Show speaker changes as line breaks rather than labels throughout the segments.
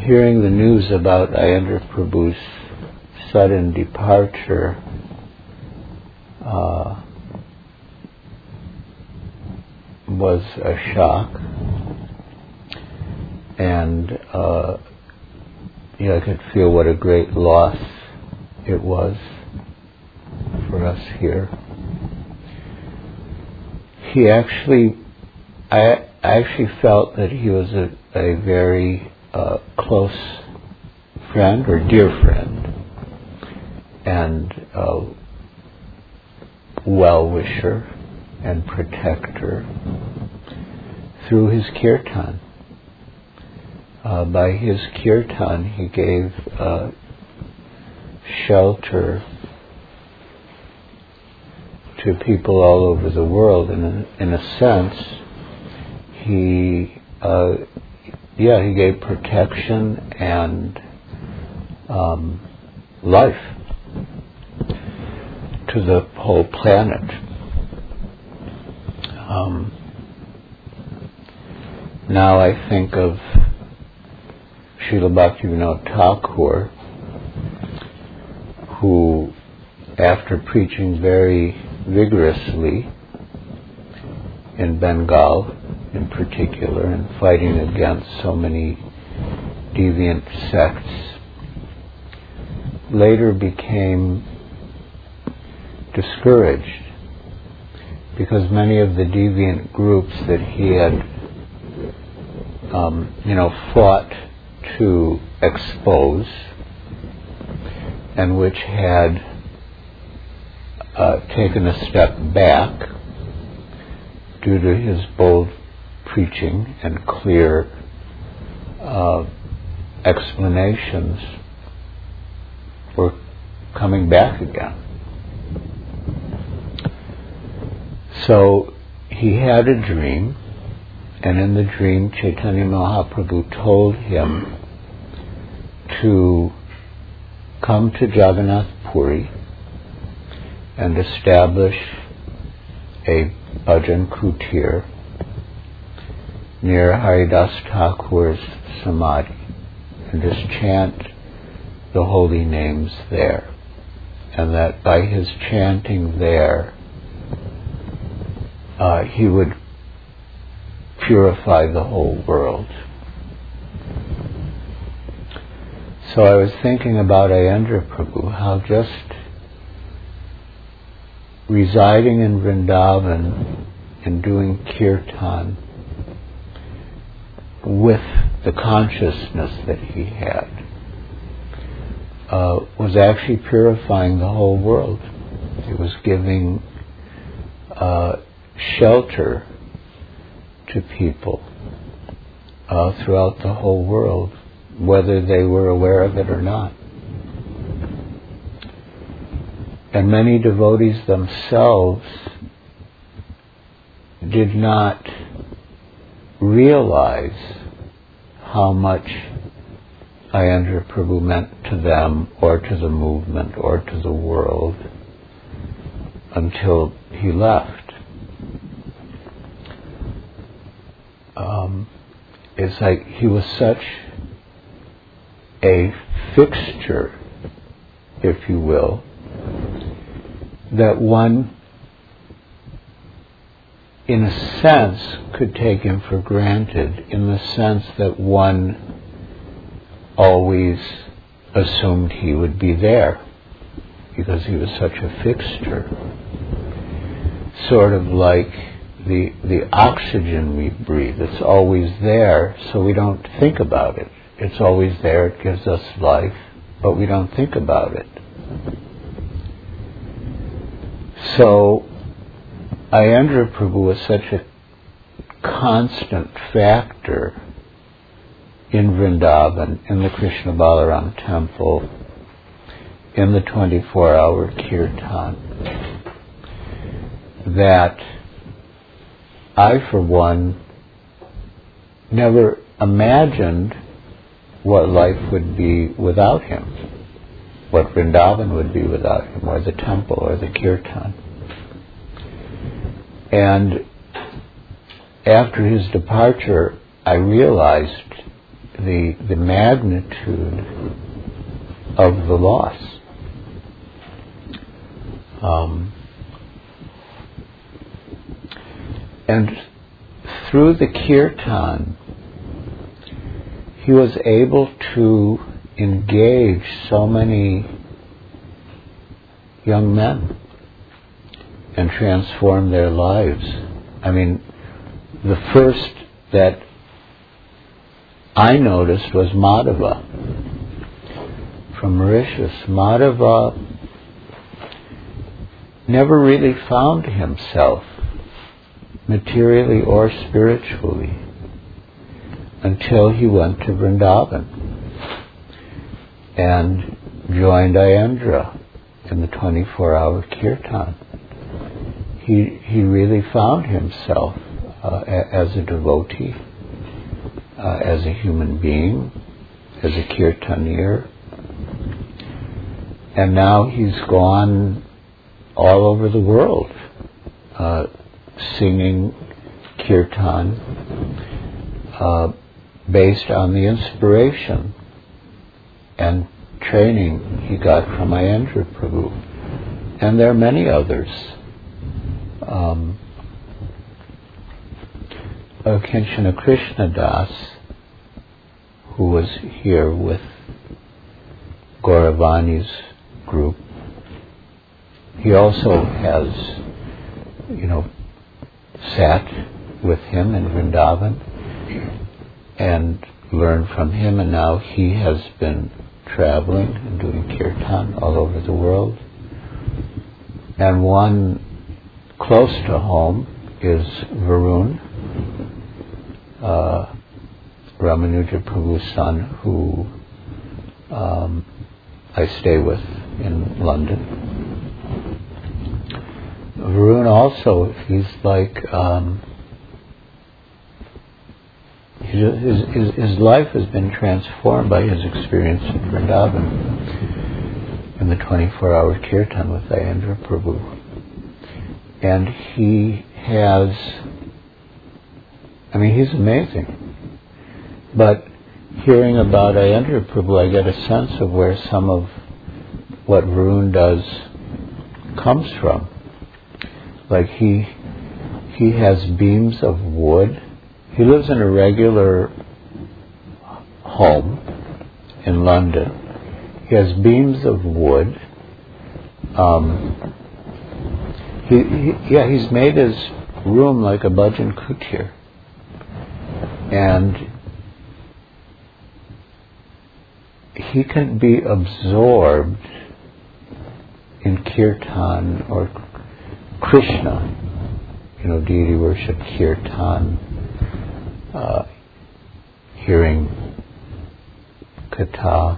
hearing the news about Ayendra Prabhu's sudden departure, was a shock, and I could feel what a great loss it was for us here. I actually felt that he was a very close friend, or dear friend, and well-wisher and protector through his kirtan. By his kirtan, he gave shelter to people all over the world, and in a sense, he gave protection and life to the whole planet. Now I think of Srila Bhaktivinoda Thakur, who, after preaching very vigorously in Bengal in particular, and fighting against so many deviant sects, later became discouraged because many of the deviant groups that he had fought to expose, and which had taken a step back due to his bold preaching and clear explanations, were coming back again. So he had a dream, and in the dream Chaitanya Mahaprabhu told him to come to Jagannath Puri and establish a bhajan kutir near Haridas Thakur's samadhi, and just chant the holy names there, and that by his chanting there he would purify the whole world. So I was thinking about Ayendra Prabhu, how just residing in Vrindavan and doing kirtan with the consciousness that he had was actually purifying the whole world. It was giving shelter to people throughout the whole world, whether they were aware of it or not. And many devotees themselves did not realize how much Ayendra Prabhu meant to them, or to the movement, or to the world, until he left. It's like he was such a fixture, if you will, that one, in a sense, could take him for granted, in the sense that one always assumed he would be there, because he was such a fixture. Sort of like the oxygen we breathe. It's always there, so we don't think about it. It's always there, it gives us life, but we don't think about it. So Ayendra Prabhu was such a constant factor in Vrindavan, in the Krishna Balaram temple, in the 24-hour kirtan, that I, for one, never imagined what life would be without him, what Vrindavan would be without him, or the temple, or the kirtan. And after his departure, I realized the magnitude of the loss. And through the kirtan, he was able to engage so many young men and transform their lives. I mean, the first that I noticed was Madhava from Mauritius. Madhava never really found himself materially or spiritually until he went to Vrindavan and joined Ayendra in the 24-hour kirtan. He really found himself as a devotee, as a human being, as a kirtanier. And now he's gone all over the world singing kirtan based on the inspiration and training he got from Ayendra Prabhu. And there are many others. Kinchana Krishna Das, who was here with Gauravani's group, he also has, sat with him in Vrindavan and learned from him, and now he has been traveling and doing kirtan all over the world. And one close to home is Varun, Ramanuja Prabhu's son, who I stay with in London. Varun also, he's like, his life has been transformed by his experience in Vrindavan, in the 24-hour kirtan with Ayendra Prabhu. And he has, he's amazing. But hearing about Ayendra Prabhu, I get a sense of where some of what Varun does comes from. Like he has beams of wood. He lives in a regular home in London. He has beams of wood. He's made his room like a bhajan kutir. And he can be absorbed in kirtan or Krishna, deity worship, kirtan, hearing katha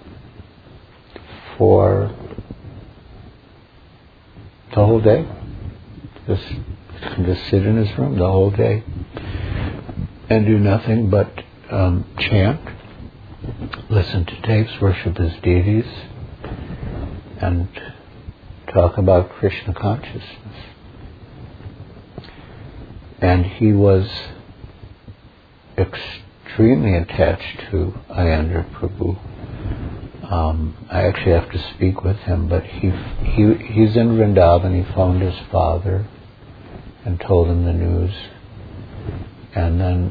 for the whole day. Just sit in his room the whole day and do nothing but chant, listen to tapes, worship his deities, and talk about Krishna consciousness. And he was extremely attached to Ayendra Prabhu. I actually have to speak with him, but he's in Vrindavan. He phoned his father and told him the news. And then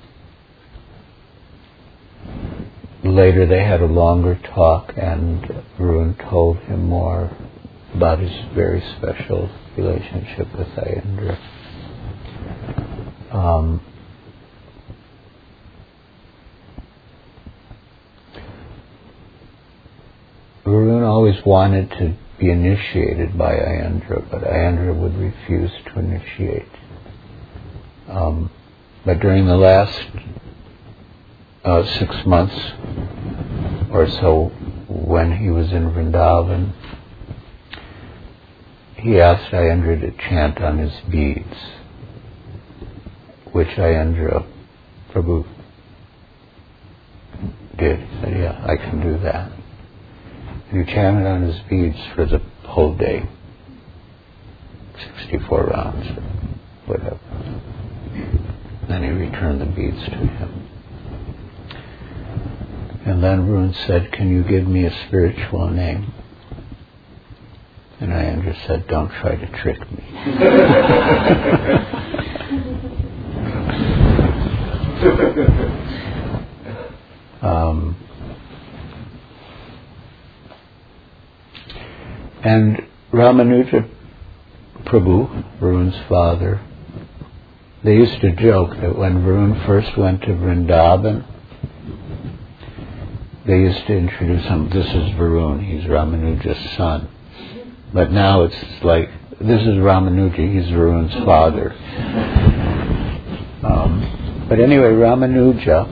later they had a longer talk, and Varun told him more about his very special relationship with Ayendra. Varun always wanted to be initiated by Ayendra, but Ayendra would refuse to initiate. But during the last 6 months or so, when he was in Vrindavan, he asked Ayendra to chant on his beads, which Ayendra Prabhu did. He said, yeah, I can do that. And he chanted on his beads for the whole day, 64 rounds, or whatever. Then he returned the beads to him. And then Varun said, "Can you give me a spiritual name?" And Ayendra said, "Don't try to trick me." And Ramanuja Prabhu, Varun's father, they used to joke that when Varun first went to Vrindavan, they used to introduce him, "This is Varun, he's Ramanuja's son." But now it's like, "This is Ramanuja, he's Varun's father." But anyway, Ramanuja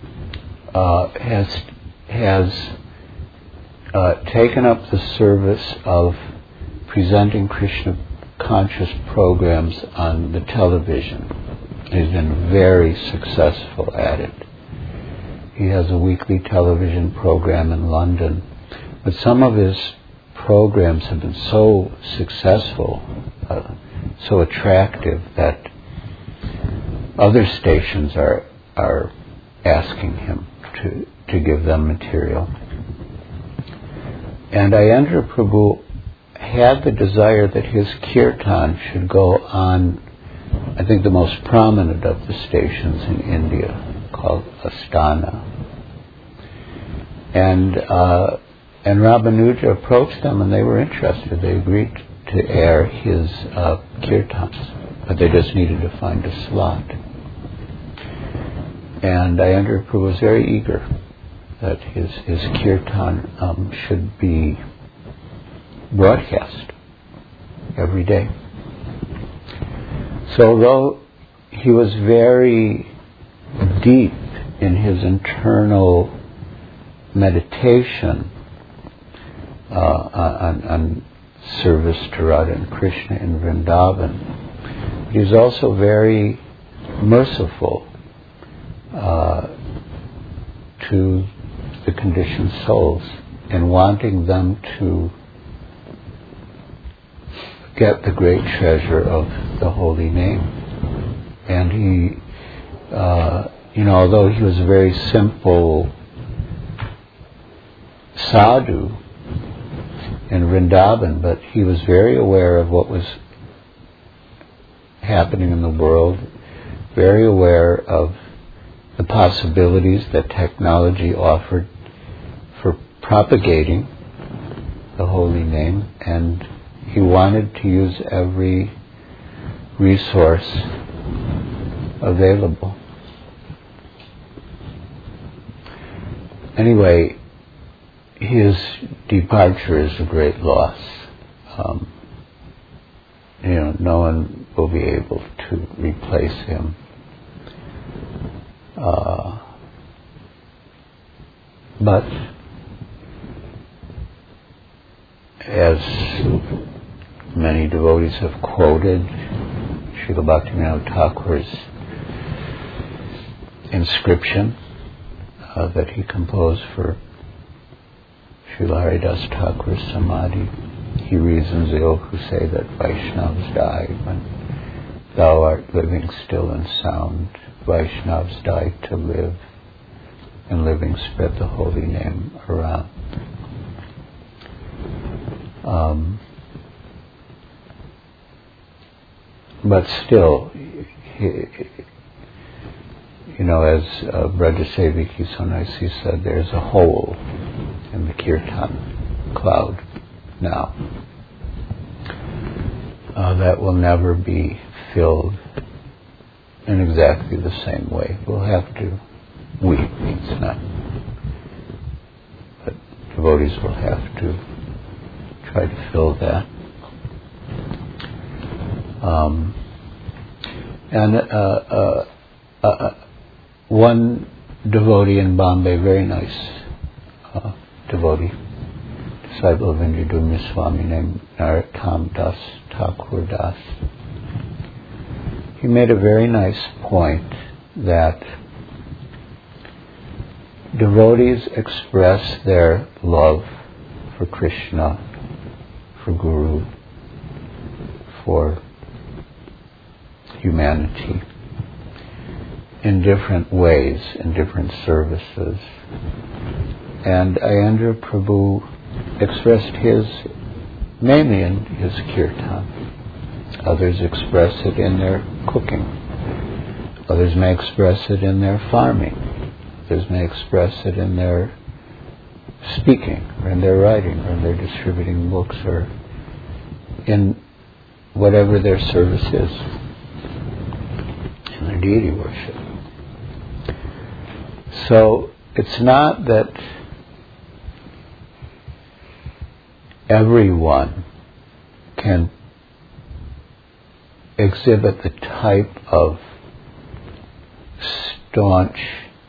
has taken up the service of presenting Krishna conscious programs on the television. He's been very successful at it. He has a weekly television program in London, but some of his programs have been so successful, so attractive, that other stations are asking him to give them material. And Ayendra Prabhu had the desire that his kirtan should go on, I think, the most prominent of the stations in India, called Astana. And Ramanuja approached them, and they were interested. They agreed to air his kirtans, but they just needed to find a slot. And Ayendra Prabhu was very eager that his kirtan should be broadcast every day. So although he was very deep in his internal meditation on service to Radha and Krishna in Vrindavan, he's also very merciful to the conditioned souls and wanting them to get the great treasure of the holy name. And he, although he was a very simple sadhu in Vrindavan, but he was very aware of what was happening in the world, very aware of the possibilities that technology offered for propagating the holy name, and he wanted to use every resource available. Anyway, his departure is a great loss. No one will be able to replace him. But as many devotees have quoted Srila Bhaktivinoda Thakur's inscription that he composed for Srila Haridas Thakur's Samadhi, he reasons ill who say that Vaishnavas die when thou art living still and sound. Vaishnavas die to live, and living spread the holy name around. But still, as Brajaseviki so nicely said, there's a hole in the kirtan cloud now that will never be filled in exactly the same way. We'll have to, means not, but devotees will have to try to fill that. One devotee in Bombay, very nice devotee, disciple of Indradyumna Swami, named Narottam Das Thakur Das, he made a very nice point that devotees express their love for Krishna, for Guru, for humanity in different ways, in different services. And Ayendra Prabhu expressed his mainly in his kirtan. Others express it in their cooking. Others may express it in their farming. Others may express it in their speaking, or in their writing, or in their distributing books, or in whatever their service is, in their deity worship. So it's not that everyone can exhibit the type of staunch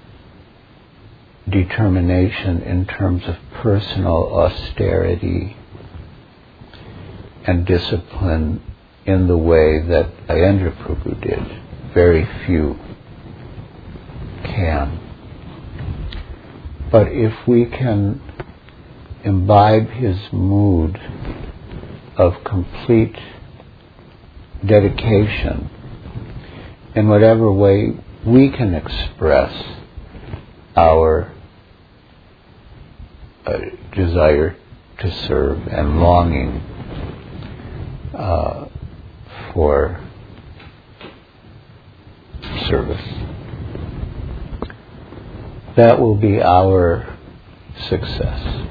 determination in terms of personal austerity and discipline in the way that Ayendra Prabhu did. Very few can. But if we can imbibe his mood of complete dedication in whatever way we can express our desire to serve and longing for service, that will be our success.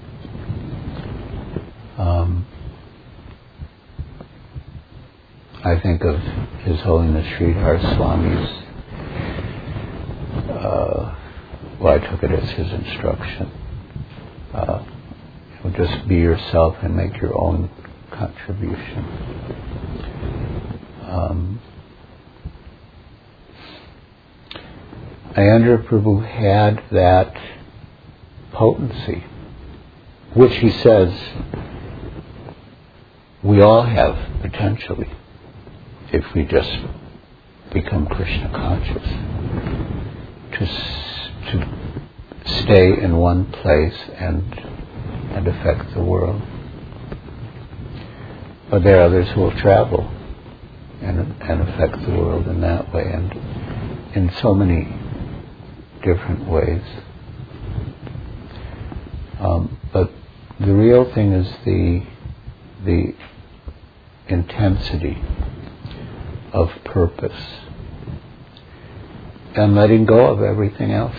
I think of His Holiness Sridhar Swami's, I took it as his instruction. Just be yourself and make your own contribution. Ayendra Prabhu had that potency, which he says we all have potentially if we just become Krishna conscious, to stay in one place and affect the world. But there are others who will travel and affect the world in that way, and in so many different ways. But the real thing is the intensity of purpose and letting go of everything else.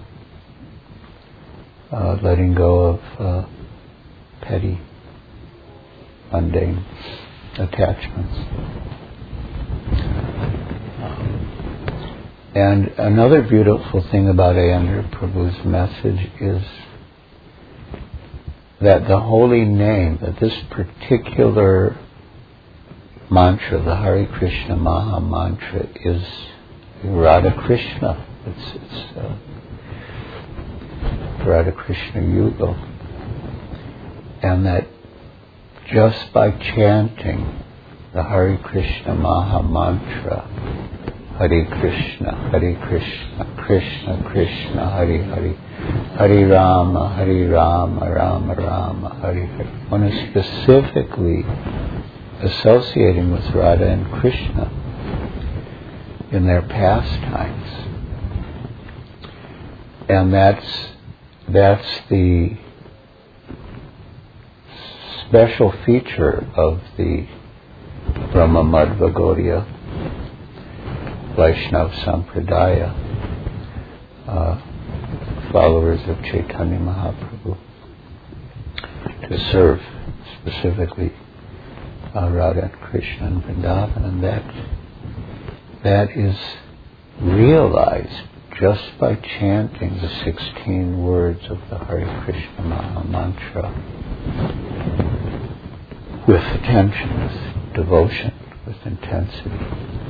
Letting go of petty, mundane attachments. And another beautiful thing about Ayendra Prabhu's message is that the holy name, that this particular mantra, the Hare Krishna Maha Mantra, is Radha Krishna. It's Radha Krishna Yugal. And that just by chanting the Hare Krishna Maha Mantra, Hare Krishna, Krishna Krishna, Hare Hare, Hare Rama, Rama Rama, Hare Hare. One is specifically associating with Radha and Krishna in their pastimes. And that's the special feature of the Brahma Madhva Gaudiya Vaishnava Sampradaya, followers of Chaitanya Mahaprabhu, to serve specifically Radha and Krishna and Vrindavan, and that is realized just by chanting the 16 words of the Hare Krishna Maha Mantra with attention, with devotion, with intensity.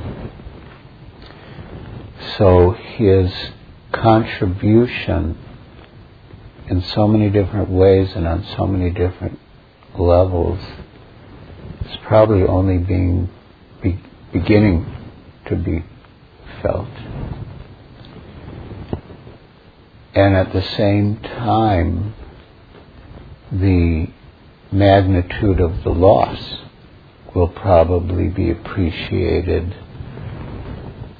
So his contribution in so many different ways and on so many different levels is probably only beginning to be felt. And at the same time, the magnitude of the loss will probably be appreciated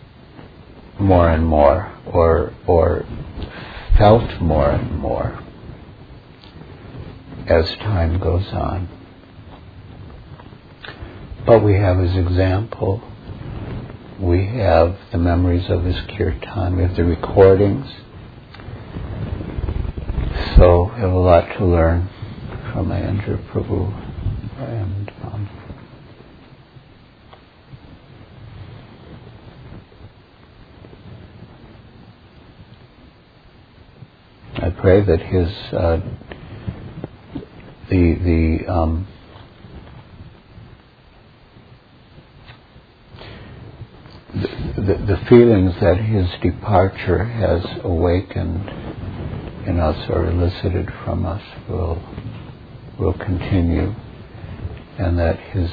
more and more, or felt more and more, as time goes on. But we have his example. We have the memories of his kirtan. We have the recordings. So we have a lot to learn from Ayendra Prabhu. And I pray that his the feelings that his departure has awakened in us or elicited from us will continue, and that his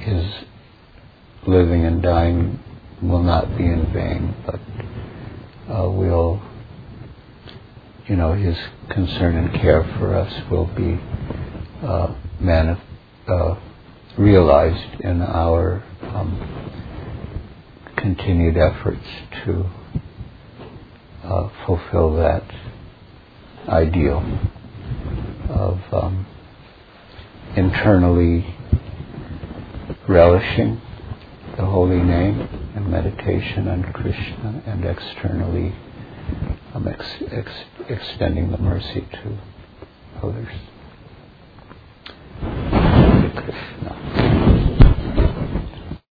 living and dying will not be in vain, but his concern and care for us will be realized in our continued efforts to fulfill that ideal of internally relishing the holy name and meditation on Krishna, and externally extending the mercy to others. Hare Krishna.